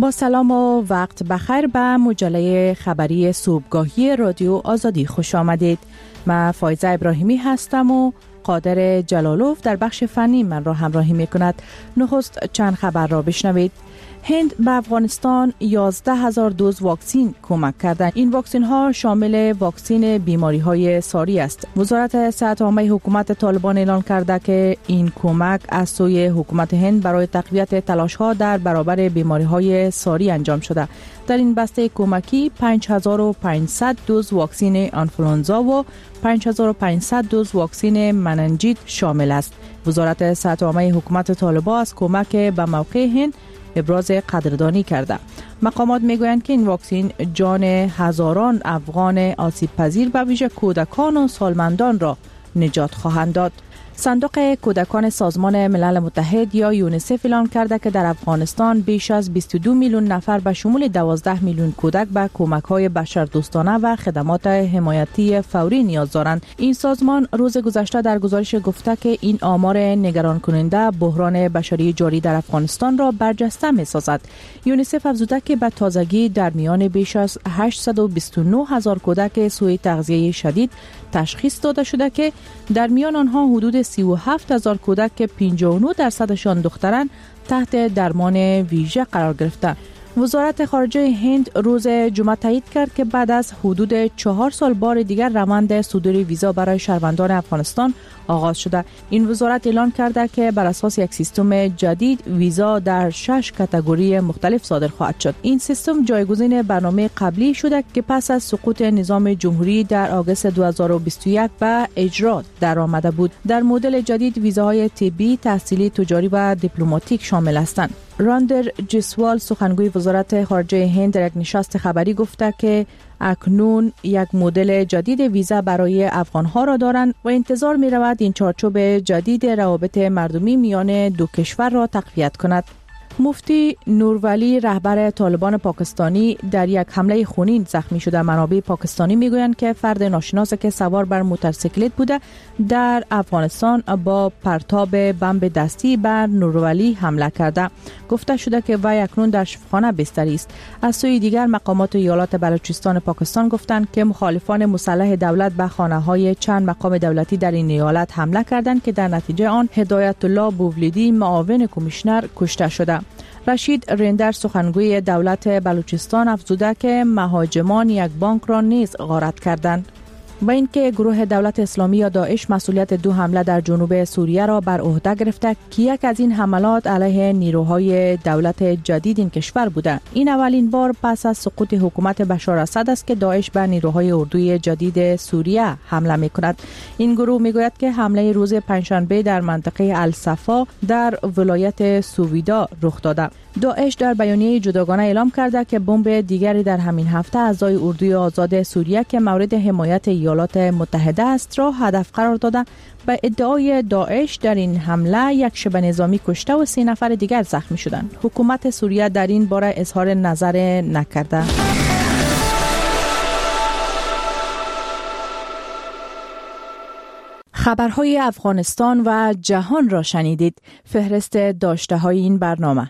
با سلام و وقت بخیر به مجله خبری صبحگاهی رادیو آزادی خوش آمدید. من فایزه ابراهیمی هستم و قادر جلالوف در بخش فنی من را همراهی می کند. نخست چند خبر را بشنوید. هند به افغانستان 11,000 دوز واکسین کمک کردند. این واکسین ها شامل واکسین بیماری های ساری است. وزارت صحت عامه حکومت طالبان اعلان کرده که این کمک از سوی حکومت هند برای تقویت تلاش ها در برابر بیماری های ساری انجام شده. در این بسته کمکی 5500 دوز واکسین آنفولانزا و 5500 دوز واکسین مننجیت شامل است. وزارت صحت عامه حکومت طالبان از کمک به موقع هند ابراز قدردانی کرده. مقامات میگویند که این واکسین جان هزاران افغان آسیب پذیر به ویژه کودکان و سالمندان را نجات خواهند داد. صندوق کودکان سازمان ملل متحد یا یونیسف اعلان کرده که در افغانستان بیش از 22 میلیون نفر به شمول 12 میلیون کودک به کمک‌های بشردوستانه و خدمات حمایتی فوری نیاز دارند. این سازمان روز گذشته در گزارش گفته که این آمار نگران کننده بحران بشری جاری در افغانستان را برجسته می‌سازد. یونیسف افزوده که به تازگی در میان بیش از 829,000 کودک سوء تغذیه شدید تشخیص داده شده که در میان آنها حدود 37,000 کودک که 59% دختران تحت درمان ویژه قرار گرفتند. وزارت خارجه هند روز جمعه تایید کرد که بعد از حدود 4 سال بار دیگر روند صدور ویزا برای شهروندان افغانستان آغاز شده. این وزارت اعلان کرده که بر اساس یک سیستم جدید ویزا در 6 کاتگوری مختلف صادر خواهد شد. این سیستم جایگزین برنامه قبلی شده که پس از سقوط نظام جمهوری در آگوست 2021 به اجرا درآمده بود. در مدل جدید ویزاهای طبی، تحصیلی، تجاری و دیپلماتیک شامل هستند. راندر جسوال سخنگوی وزارت خارجه هند در یک نشست خبری گفته که اکنون یک مدل جدید ویزا برای افغانها را دارند و انتظار می رود این چارچوب جدید روابط مردمی میان دو کشور را تقویت کند. مفتی نورولی رهبر طالبان پاکستانی در یک حمله خونین زخمی شده. منابع پاکستانی میگویند که فرد ناشناس که سوار بر موتورسیکلت بوده در افغانستان با پرتاب بمب دستی بر نورولی حمله کرده. گفته شده که وی اکنون در شفاخانه بستری است. از سوی دیگر مقامات ایالات بلوچستان پاکستان گفتند که مخالفان مسلح دولت به خانه‌های چند مقام دولتی در این ایالت حمله کردند که در نتیجه آن هدایت الله بوولیدی معاون کمیشنر کشته شده. رشید رندر سخنگوی دولت بلوچستان افزوده که مهاجمان یک بانک را نیز غارت کردند و اینکه گروه دولت اسلامی یا داعش مسئولیت 2 حمله در جنوب سوریه را بر عهده گرفته که یک از این حملات علیه نیروهای دولت جدید این کشور بوده. این اولین بار پس از سقوط حکومت بشار اسد است که داعش به نیروهای اردوی جدید سوریه حمله می‌کند. این گروه میگوید که حمله روز پنجشنبه در منطقه الصفا در ولایت سویدا رخ داده. داعش در بیانیه جداگانه اعلام کرده که بمب دیگری در همین هفته اعضای اردوی آزاد سوریه که مورد حمایت ایالات متحده است را هدف قرار داده. به ادعای داعش در این حمله یک شبه نظامی کشته و 3 نفر دیگر زخمی شدند. حکومت سوریه در این باره اظهار نظر نکرده. خبرهای افغانستان و جهان را شنیدید. فهرست داشته های این برنامه.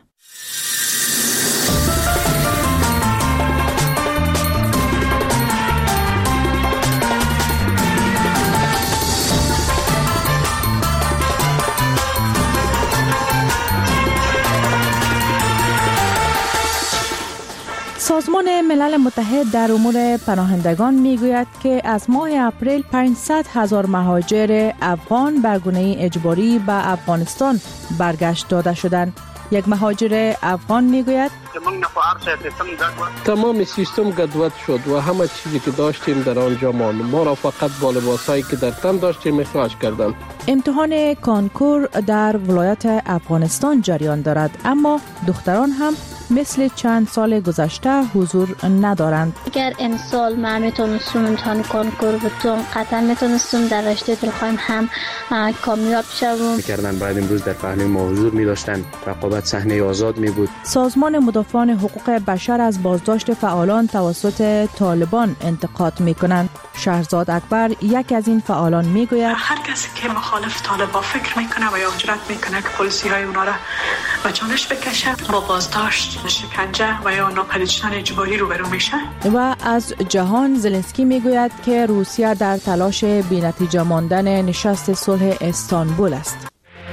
سازمان ملل متحد در امور پناهندگان میگوید که از ماه اپریل 500,000 مهاجر افغان به گونه اجباری به افغانستان برگشت داده شدند. یک مهاجر افغان میگوید تمام سیستم گدوت شد و همه چیزی که داشتیم در آنجا ماند. ما را فقط با لباسایی که در تن داشتیم اخراج کردند. امتحان کانکور در ولایت افغانستان جریان دارد، اما دختران هم مثل چند سال گذشته حضور ندارند. اگر این سال ما میتونستم امتحان کانکور بتونم قطعا میتونستم در رشته دلخواهیم هم کامیاب شوم. میکردن بعد امروز در پهلوی ما حضور میداشتن، رقابت صحنه آزاد می بود. سازمان مدافعان حقوق بشر از بازداشت فعالان توسط طالبان انتقاد میکنند. شهرزاد اکبر یک از این فعالان میگوید هر کسی که مخالف طالبان فکر میکنه و یا جرأت میکنه که پلیسی های اونا را به چالش بکشه با بازداشت شکنجه و یا ناپدید شدن اجباری روبرو میشه. و از جهان زلنسکی میگوید که روسیه در تلاش بی‌نتیجه ماندن نشست صلح استانبول است.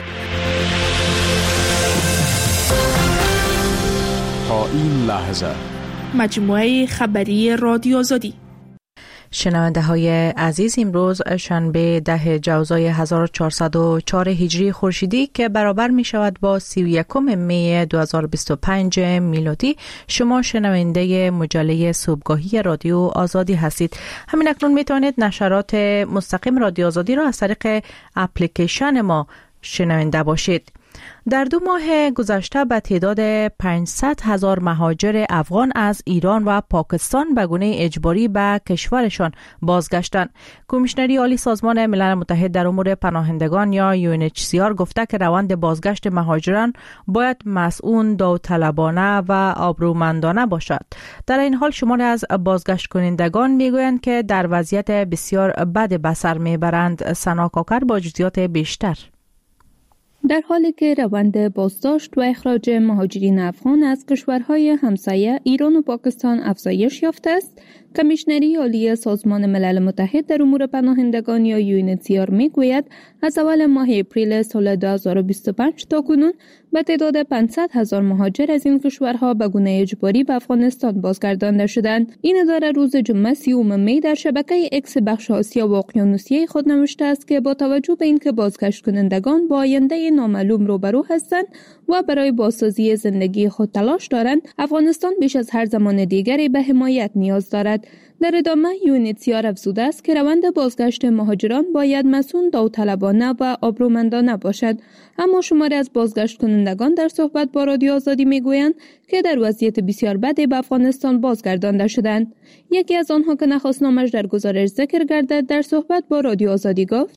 تا این لحظه مجموعه خبری رادیو آزادی. شنونده های عزیز، امروز شنبه 10 جوزای 1404 هجری خورشیدی که برابر می شود با 31 می 2025 میلادی، شما شنونده مجله صبحگاهی رادیو آزادی هستید. همین اکنون می توانید نشرات مستقیم رادیو آزادی را از طریق اپلیکیشن ما شنونده باشید. در 2 ماه گذشته به تعداد 500,000 مهاجر افغان از ایران و پاکستان به گونه اجباری به کشورشان بازگشتند. کمیشنری عالی سازمان ملل متحد در امور پناهندگان یا UNHCR گفته که روند بازگشت مهاجران باید مسئول، داوطلبانه و آبرومندانه باشد. در این حال شماری از بازگشت کنندگان میگویند که در وضعیت بسیار بد به سر میبرند. سنا کاکر با جزئیات بیشتر. در حالی که روند بازداشت و اخراج مهاجرین افغان از کشورهای همسایه ایران و پاکستان افزایش یافته است، کمیشنری عالی سازمان ملل متحد در امور پناهندگان یا UNHCR میگوید از اول ماه اپریل سال 2025 تا کنون به تعداد 500,000 مهاجر از این کشورها به گونه اجباری به افغانستان بازگردانده شدند. این اداره روز جمعه 30 می در شبکه اکس بخش آسیا و اقیانوسیه خود نوشته است که با توجه به اینکه بازگشت کنندگان با آینده نامعلوم روبرو هستند و برای بازسازی زندگی خود تلاش دارند، افغانستان بیش از هر زمان دیگری به حمایت نیاز دارد. در ادامه UNHCR افزوده است که روند بازگشت مهاجران باید مسئول، داوطلبانه و آبرومندانه باشد. اما شماری از بازگشت کنندگان در صحبت با رادیو آزادی میگویند که در وضعیت بسیار بدی به افغانستان بازگردانده شدند. یکی از آنها که نخواست در گزارش ذکر گردد در صحبت با رادیو آزادی گفت: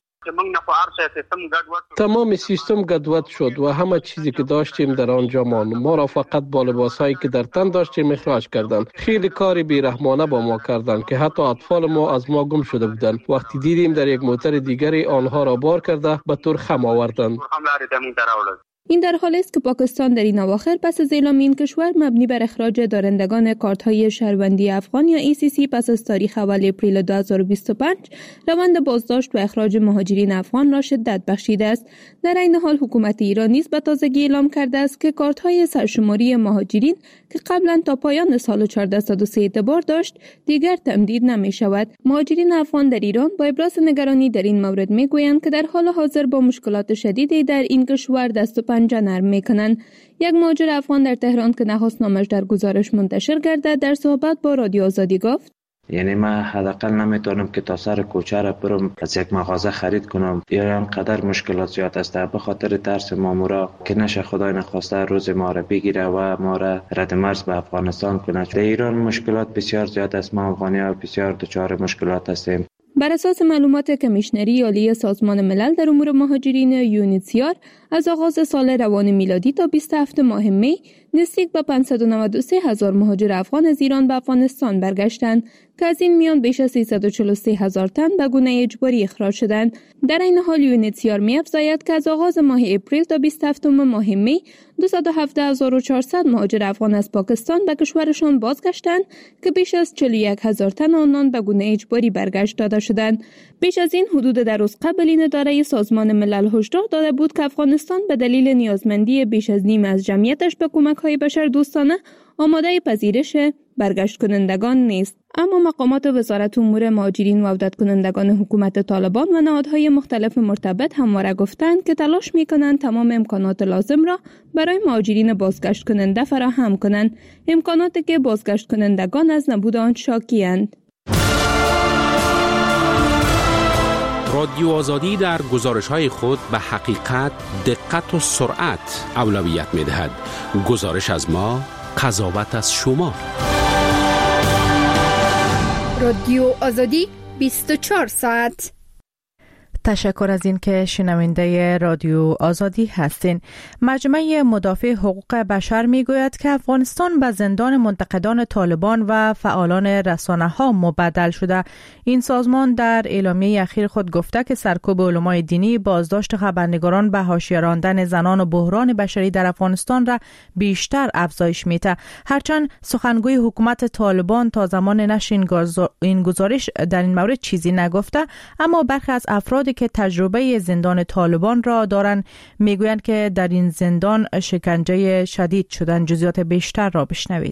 تمام سیستم گدوت شد و همه چیزی که داشتیم در آنجا ماند. ما را فقط با لباسایی که در تن داشتیم اخراج کردند. خیلی کاری بیرحمانه با ما کردند که حتی اطفال ما از ما گم شده بودند. وقتی دیدیم در یک موتر دیگری آنها را بار کرده به طور خم آوردند. این در حالی است که پاکستان در این اواخر پس از اعلام این کشور مبنی بر اخراج دارندگان کارت‌های شهروندی افغان یا ECC پس از تاریخ اول اپریل 2025 روند بازداشت و اخراج مهاجرین افغان را شدت بخشیده است. در این حال حکومت ایران نیز به تازگی اعلام کرده است که کارت‌های سرشماری مهاجرین که قبلا تا پایان سال 1403 اعتبار داشت دیگر تمدید نمی‌شود. مهاجرین افغان در ایران با ابراز نگرانی در این مورد می‌گویند که در حال حاضر با مشکلات شدیدی در این کشور دست و پنجه نرم می‌کنند. یک مهاجر افغان در تهران که نخواست نامش در گزارش منتشر گردد در صحبت با رادیو آزادی گفت: یعنی من حداقل نمیتونم که تا سر کوچه را برم از یک مغازه خرید کنم. یا اینقدر مشکلات زیاد است به خاطر ترس مامورا که نشه خدای نخواسته روز ما را بگیره و ما را رد مرز به افغانستان کنه. در ایران مشکلات بسیار زیاد است. ما افغانی‌ها بسیار دچار مشکلات هستیم. بر اساس معلومات کمیشنری عالی سازمان ملل در امور مهاجرین UNHCR از آغاز سال روان میلادی تا 27 ماه می نزدیک به 593,000 مهاجر افغان از ایران به افغانستان برگشتند که از این میان بیش از 343,000 تن به گونه اجباری اخراج شدند. در این حال UNHCR می‌افزاید که از آغاز ماه اپریل تا 27 ماه می 217,400 مهاجر افغان از پاکستان به کشورشان بازگشتند که بیش از 41,000 تن آنان به گونه اجباری برگشت داده شدند. بیش از این حدود در روز قبل این اداره سازمان ملل هشدار داده بود که افغانستان به دلیل نیازمندی بیش از نیم از جمعیتش به کمک‌های بشردوستانه آماده پذیرش برگشت کنندگان نیست. اما مقامات وزارت امور مهاجرین و عودت کنندگان حکومت طالبان و نهادهای مختلف مرتبط همواره گفتند که تلاش می‌کنند تمام امکانات لازم را برای مهاجرین بازگشت کننده فراهم کنند، امکاناتی که بازگشت کنندگان از نبود آن شاکی‌اند. رادیو آزادی در گزارش‌های خود به حقیقت، دقت و سرعت اولویت می‌دهد. گزارش از ما، قضاوت از شما. رادیو آزادی 24 ساعت. تشکر از این که شنونده رادیو آزادی هستین. مجمع مدافع حقوق بشر میگوید که افغانستان به زندان منتقدان طالبان و فعالان رسانه‌ها مبدل شده. این سازمان در اعلامیه اخیر خود گفته که سرکوب علمای دینی، بازداشت خبرنگاران، به حاشیه راندن زنان و بحران بشری در افغانستان را بیشتر افزایش میده. هرچند سخنگوی حکومت طالبان تا زمان نشر این گزارش در این مورد چیزی نگفته، اما برخی از افرادی که تجربه زندان طالبان را دارند میگویند که در این زندان شکنجه شدید شدن. جزئیات بیشتر را بشنوید.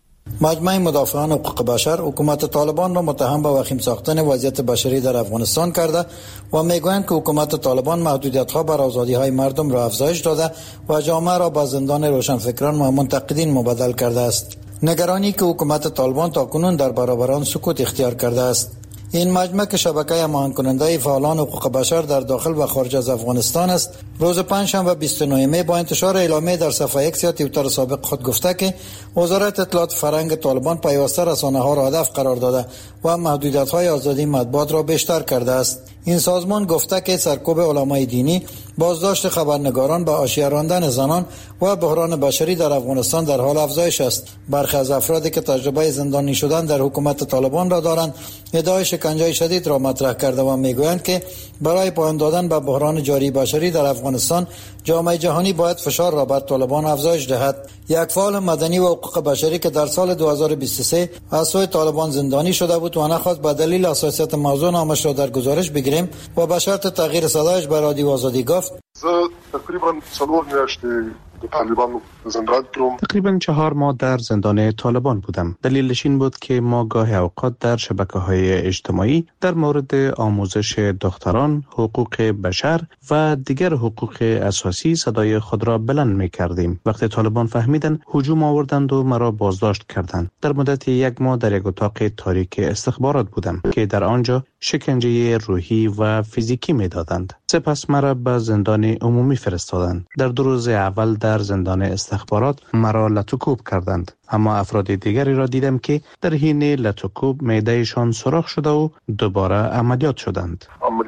مجمع مدافعان حقوق بشر حکومت طالبان را متهم به وخیم ساختن وضعیت بشری در افغانستان کرده و میگویند که حکومت طالبان محدودیت‌ها بر آزادی‌های مردم را افزایش داده و جامعه را به زندان روشنفکران و منتقدین مبدل کرده است. نگرانی که حکومت طالبان تاکنون در برابر آن سکوت اختیار کرده است. این مجمع که شبکه هماهنگ کننده فعالان حقوق بشر در داخل و خارج از افغانستان است، روز پنجشنبه 29 می با انتشار اعلامیه در صفحه ایکس یا توییتر سابق خود گفته که وزارت اطلاعات فرهنگ طالبان پیوسته رسانه‌ها را هدف قرار داده و محدودیت‌های آزادی مطبوعات را بیشتر کرده است. این سازمان گفته که سرکوب علمای دینی، بازداشت خبرنگاران، به حاشیه راندن زنان و بحران بشری در افغانستان در حال افزایش است. برخی از افرادی که تجربه زندانی شدن در حکومت طالبان را دارند، ادعای شکنجه شدید را مطرح کرده و میگویند که برای پایان دادن به بحران جاری بشری در افغانستان، جامعه جهانی باید فشار را بر طالبان افزایش دهد. یک فعال مدنی و حقوق بشری که در سال 2023 از سوی طالبان زندانی شده بود و نخواست به دلیل حساسیت موضوع نامش را در گزارش بگیریم و به شرط تغییر صدایش به رادیو آزادی گفت: تقریبا 4 میاشت طالبان زندان کردم. تقریبا 4 ماه در زندان طالبان بودم. دلیلش این بود که ما گاهی اوقات در شبکه‌های اجتماعی در مورد آموزش دختران، حقوق بشر و دیگر حقوق اساسی صدای خود را بلند می‌کردیم. وقتی طالبان فهمیدن، هجوم آوردند و مرا بازداشت کردند. در مدت 1 ماه در یک اتاق تاریک استخبارات بودم که در آنجا شکنجه روحی و فیزیکی می‌دادند. سپس مرا به زندان عمومی فرستادند. در 2 روز اول در زندان استخبارات مرا لطوکوب کردند، اما افراد دیگری را دیدم که در حین لطوکوب معده‌شان سوراخ شده و دوباره عملیات شدند.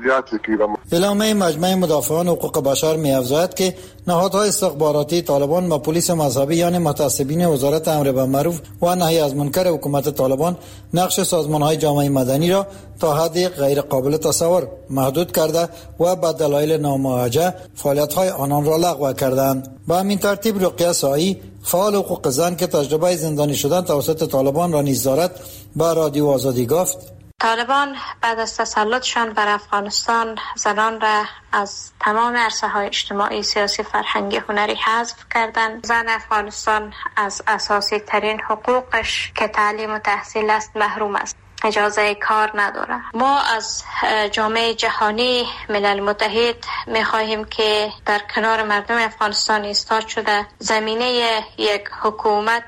اعلامیه مجمع مدافعان حقوق بشر می‌افزاید که نهادهای استخباراتی طالبان و پلیس مذهبی یعنی متعصبین وزارت امر بالمعروف و نهی از منکر حکومت طالبان نقش سازمان‌های جامعه مدنی را تا حدی غیر قابل تصور محدود کرده و به دلایل نامواجه فعالیت‌های آنان را لغو کردند. به همین ترتیب رقیه سایی، فعال حقوق زن که تجربه زندانی شدن توسط طالبان را نیز دارد، به رادیو آزادی گفت: طالبان بعد از تسلطشان بر افغانستان زنان را از تمام عرصه‌های اجتماعی، سیاسی، فرهنگی، هنری حذف کردند. زن افغانستان از اساسی ترین حقوقش که تعلیم و تحصیل است محروم است. اجازه کار نداره. ما از جامعه جهانی، ملل متحد می‌خواهیم که در کنار مردم افغانستان ایستاد شده زمینه یک حکومت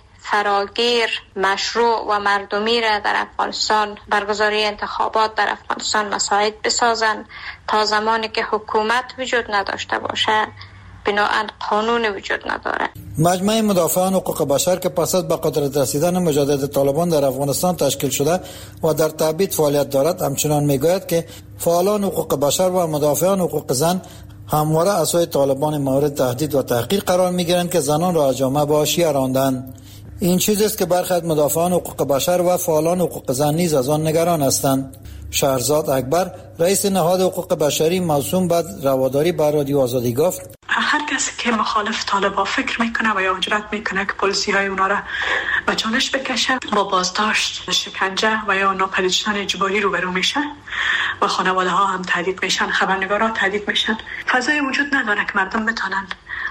فراگیر، مشروع و مردمی را در افغانستان، برگزاری انتخابات در افغانستان مساعد بسازند. تا زمانی که حکومت وجود نداشته باشه، بناهن قانون وجود نداره. مجمع مدافعان حقوق بشر که پس از به قدرت رسیدن مجدد طالبان در افغانستان تشکیل شده و در تبعید فعالیت دارد، همچنان میگوید که فعالان حقوق بشر و مدافعان حقوق زن همواره از سوی طالبان مورد تهدید و تحقیر قرار میگیرند که زنان را از جامعه به حاشیه راندند. این چیزی است که برخی از مدافعان حقوق بشر و فعالان حقوق زن نیز از آن نگران هستند. شهرزاد اکبر، رئیس نهاد حقوق بشری موسوم به رواداری، به رادیو آزادی گفت: هر کسی که مخالف طالبان فکر میکنه و یا جرأت میکنه که پلیسی های اونا را به چالش بکشه، با بازداشت، شکنجه و یا ناپدید شدن اجباری روبرو میشه و خانواده ها هم تهدید میشن، خبرنگارا تهدید میشن. فضای وجود نداره که مردم بتونن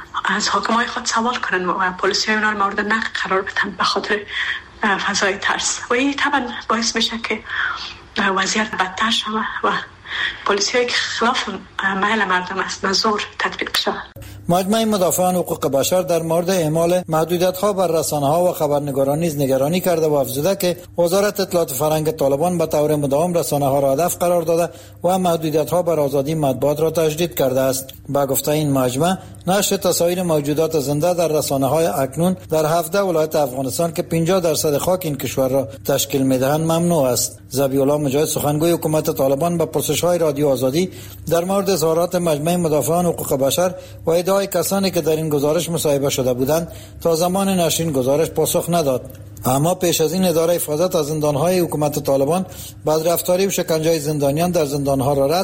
از حاکمای خود سوال کنن و پلیسی های اونا را مورد نقد قرار بدن به خاطر فضای ترس. و این طبعا باعث میشه که وضعیت بدتر شود و پلیسی که خلاف میل مردم است به زور تطبیق شود. مجمع مدافعان حقوق بشر در مورد اعمال محدودیت‌ها بر رسانه‌ها و خبرنگاران نیز نگرانی کرده و افزوده که وزارت اطلاعات فرهنگ طالبان به طور مداوم رسانه‌ها را هدف قرار داده و محدودیت‌ها بر آزادی مطبوعات را تجدید کرده است. با گفته این مجمع، نشر تصاویر موجودات زنده در رسانه‌های اکنون در 17 ولایت افغانستان که 50% خاک این کشور را تشکیل می‌دهند ممنوع است. ذبیح الله مجاهد سخنگوی حکومت طالبان به پرسش‌های رادیو آزادی در مورد اظهارات مجمع مدافعان حقوق بشر و ادعای کسانی که در این گزارش مصاحبه شده بودند تا زمان نشر این گزارش پاسخ نداد. اما پیش از این اداره حفاظت از زندان‌های حکومت طالبان بدرفتاری و شکنجه زندانیان در زندان‌ها را رد